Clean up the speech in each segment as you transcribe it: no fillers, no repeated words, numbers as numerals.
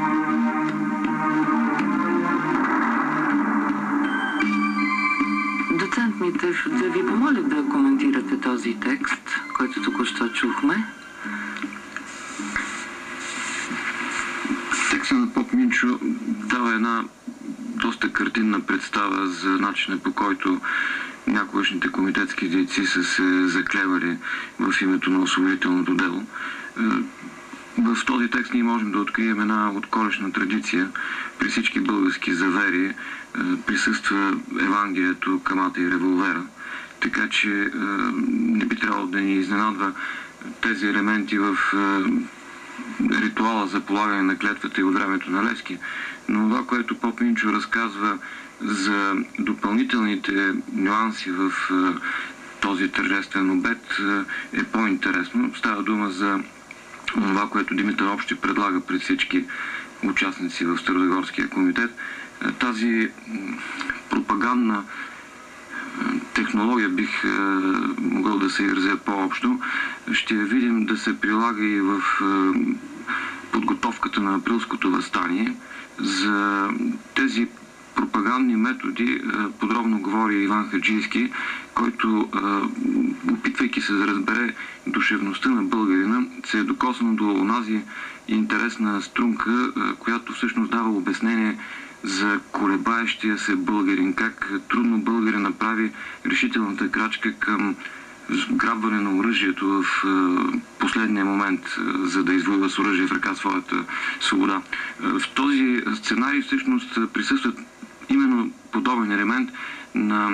Доцент Митев, да ви помоля да коментирате този текст, който току-що чухме. Текстът на поп Минчо дава една доста картинна представа за начина, по който някогашните комитетски дейци са се заклевали в името на освободителното дело. В този текст ние можем да открием една отколешна традиция. При всички български завери присъства Евангелието, камата и револвера. Така че не би трябвало да ни изненадва тези елементи в ритуала за полагане на клетвата и от времето на Левски. Но това, което поп Минчо разказва за допълнителните нюанси в този тържествен обед, е по-интересно. Става дума за това, което Димитър Общи предлага пред всички участници в Старозагорския комитет. Тази пропагандна технология, бих могъл да се изразя по-общо, ще видим да се прилага и в подготовката на априлското въстание. За тези пропагандни методи подробно говори Иван Хаджийски, който, опитвайки се да разбере душевността на българина, се е докоснал до онази интересна струнка, която всъщност дава обяснение за колебаещия се българин, как трудно българин направи решителната крачка към грабване на оръжието в последния момент, за да извоюва с оръжие в ръка своята свобода. В този сценарий всъщност присъства именно подобен елемент на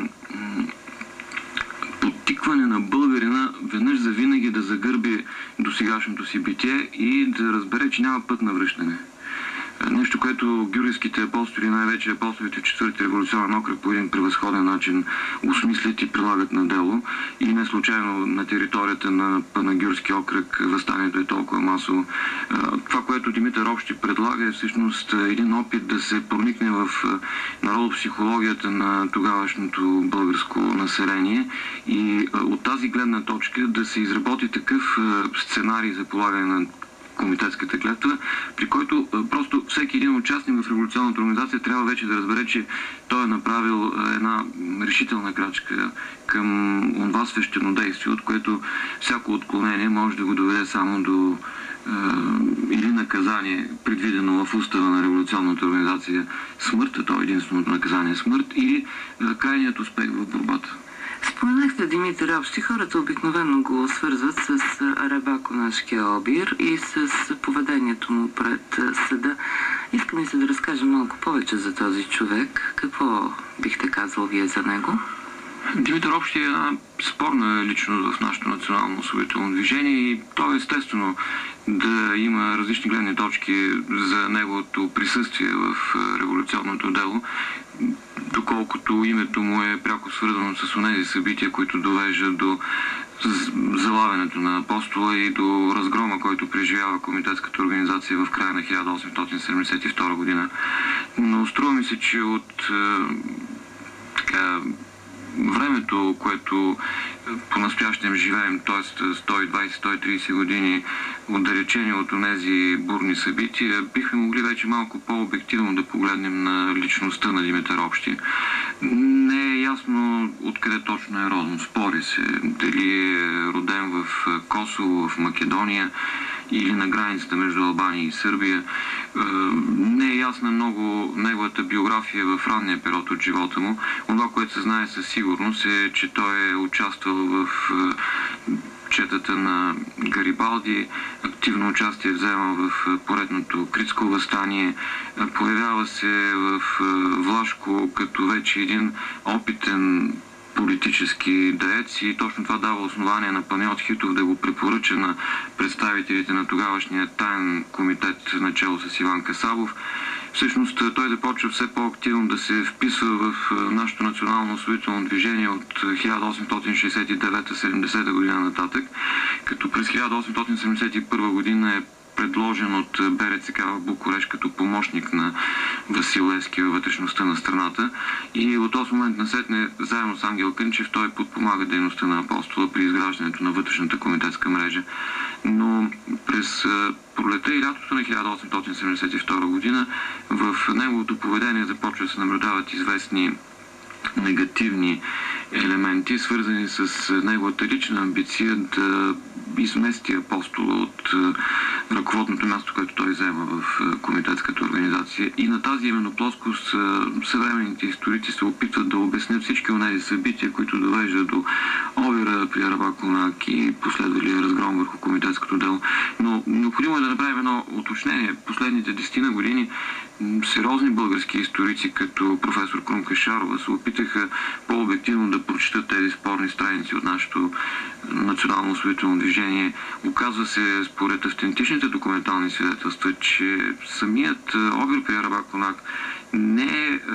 подтикване на българина веднъж за винаги да загърби досегашното си битие и да разбере, че няма път на връщане. Нещо, което гюрийските апостоли, най-вече апостолите в Четвърти революционен окръг, по един превъзходен начин осмислят и прилагат на дело. И не случайно на територията на Панагюрски окръг въстанието е толкова масово. Това, което Димитър Общи предлага, е всъщност един опит да се проникне в народопсихологията на тогавашното българско население и от тази гледна точка да се изработи такъв сценарий за полагане на комитетската клетва, при който просто всеки един участник в революционната организация трябва вече да разбере, че той е направил една решителна крачка към онова свещенодействие, от което всяко отклонение може да го доведе само до или наказание, предвидено в устава на революционната организация смърт, то е единственото наказание смърт, или крайният успех в борбата. Споменахте Димитър Общи. Хората обикновено го свързват с Арабако-нашкия обир и с поведението му пред съда. Искам ли се да разкажа малко повече за този човек? Какво бихте казал вие за него? Димитър Общи е една спорна личност в нашето национално освободително движение и то е естествено да има различни гледни точки за неговото присъствие в революционното дело, доколкото името му е пряко свързано с онези събития, които довеждат до залавянето на апостола и до разгрома, който преживява комитетската организация в края на 1872 година. Но струва ми се, че от времето, което по-настоящем живеем, т.е. 120-130 години отдалечени от онези бурни събития, бихме могли вече малко по-обективно да погледнем на личността на Димитър Общи. Не е ясно откъде точно е родом. Спори се дали е роден в Косово, в Македония или на границата между Албания и Сърбия. Не е ясна много неговата биография в ранния период от живота му. Това, което се знае със сигурност, е, че той е участвал в четата на Гарибалди, активно участие взема в поредното Критско въстание, появява се в Влашко като вече един опитен политически деец и точно това дава основание на Панайот Хитов да го препоръча на представителите на тогавашния таен комитет начело с Иван Касабов. Всъщност той започва все по-активно да се вписва в нашето национално освободително движение от 1869-70 година нататък, като през 1871 година е предложен от БРЦК в Букурещ като помощник на Васил Левски във вътрешността на страната. И от този момент насетне, заедно с Ангел Кънчев, той подпомага дейността на Апостола при изграждането на вътрешната комитетска мрежа. Но през пролета и лятото на 1872 година в неговото поведение започва да се наблюдават известни негативни елементи, свързани с неговата лична амбиция да измести Апостола от ръководното място, което той взема в комитетската организация. И на тази именно плоскост съвременните историци се опитват да обяснят всички онези събития, които довеждат до обира при Арабаконак и последвалия разгром върху комитетското дело. Но необходимо е да направим едно уточнение. Последните 10 години сериозни български историци, като професор Крумка Шарова, се опитаха по-обективно да прочитат тези спорни страници от нашето национално освободително движение. Оказва се, според автентичните документални свидетелства, че самият обир при Арабаконак не е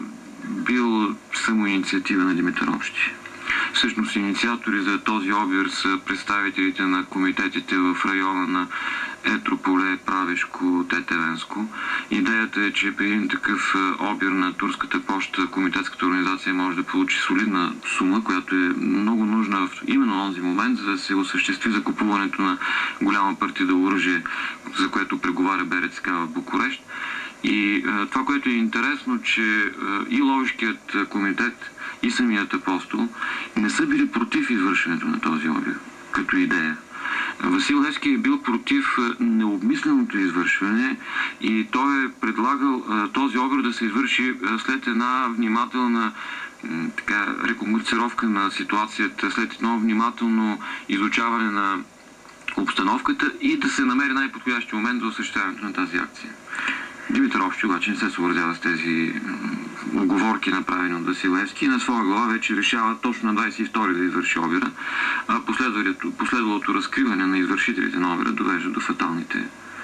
бил самоинициатива на Димитър Общи. Всъщност инициатори за този обир са представителите на комитетите в района на Етрополе, Правешко, Тетевенско. Идеята е, че при един такъв обир на турската поща, комитетската организация може да получи солидна сума, която е много нужна в именно този момент, за да се осъществи закупуването на голяма партида оръжие, за което преговаря БРЦК в Букурещ. И това, което е интересно, че и Ловешкият комитет, и самият Апостол не са били против извършването на този обир като идея. Васил Левски е бил против необмисленото извършване и той е предлагал този обир да се извърши след една внимателна рекогносцировка на ситуацията, след едно внимателно изучаване на обстановката и да се намери най-подходящия момент за осъществяването на тази акция. Димитър Общи обаче не се съобразява с тези оговорки, направени от Васил Левски, и на своя глава вече решава точно на 22-ри да извърши обира, а последвалото разкриване на извършителите на обира довежда до фаталните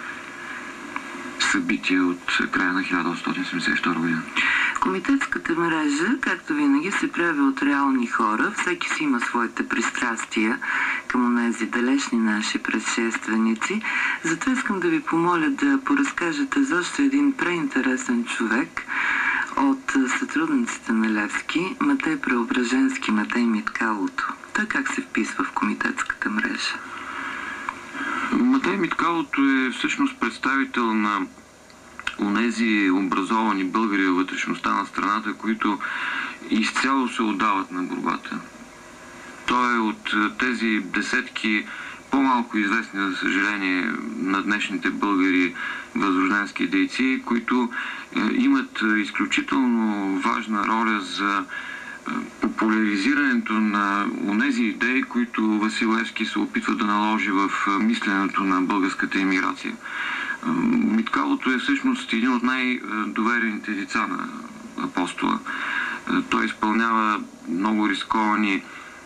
събития от края на 1872 година. Комитетската мрежа, както винаги, се прави от реални хора. Всеки си има своите пристрастия към онези далечни наши предшественици. Затова искам да ви помоля да поразкажете защо един преинтересен човек от сътрудниците на Левски, Матей Преображенски, Матей Миткалото. Той как се вписва в комитетската мрежа? Матей Миткалото е всъщност представител на онези образовани българи във вътрешността на страната, които изцяло се отдават на борбата. Той е от тези десетки по-малко известни, за съжаление, на днешните българи възрожденски дейци, които имат изключително важна роля за популяризирането на онези идеи, които Васил Левски се опитва да наложи в мисленето на българската емиграция. Миткалото е всъщност един от най-доверените лица на Апостола. Той изпълнява много рисковани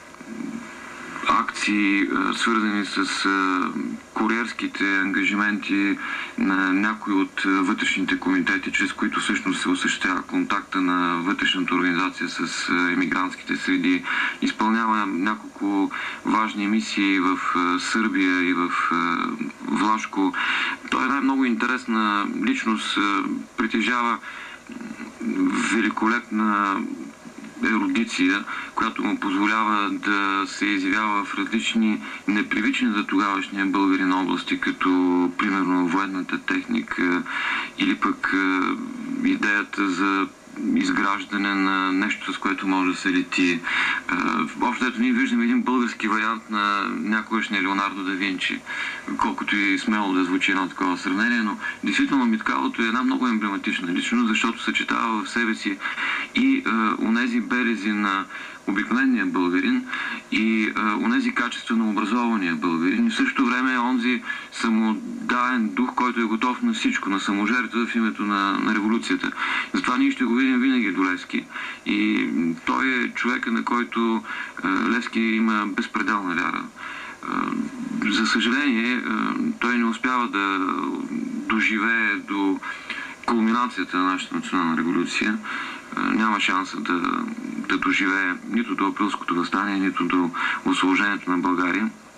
акции, свързани с куриерските ангажименти на някои от вътрешните комитети, чрез които всъщност се осъществява контакта на вътрешната организация с емигрантските среди. Изпълнява няколко важни мисии в Сърбия и в Влашко. Той е една много интересна личност, притежава великолепна ерудиция, която му позволява да се изявява в различни непривични за тогавашния българин области, като примерно военната техника или пък идеята за изграждане на нещо, с което може да се лети. Общо ние виждаме един български вариант на някогашния Леонардо да Винчи, колкото и смело да звучи едно такова сравнение, но действително Миткалото е една много емблематична личност, защото съчетава в себе си и онези белези на обикновения българин и онези качества на образования българин и в същото време е онзи самодаен дух, който е готов на всичко, на саможертва в името на революцията. Затова ние ще го видим винаги до Левски и той е човека, на който Левски има безпределна вяра. За съжаление, той не успява да доживее до кулминацията на нашата национална революция. Няма шанса да доживее нито до априлското въстание, нито до освобождението на България.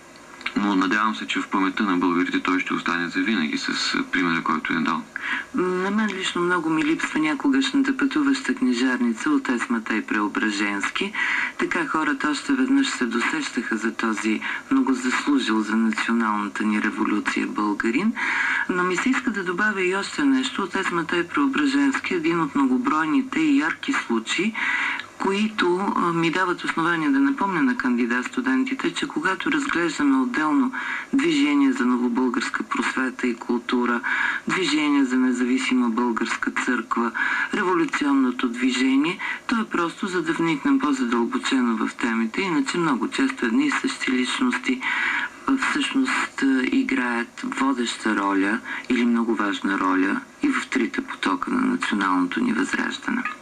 Но надявам се, че в паметта на българите той ще остане завинаги с примера, който е дал. На мен лично много ми липсва някогашната пътуваща книжарница от Есмата и Преображенски. Така хората още веднъж се досещаха за този много заслужил за националната ни революция българин. Но ми се иска да добавя и още нещо. От Есмата и Преображенски, един от многобройните и ярки случаи, които ми дават основания да напомня на кандидат-студентите, че когато разглеждаме отделно движение за новобългарска просвета и култура, движение за независима българска църква, революционното движение, то е просто за да вникнем по-задълбочено в темите, иначе много често едни и същи личности всъщност играят водеща роля или много важна роля и в трите потока на националното ни възраждане.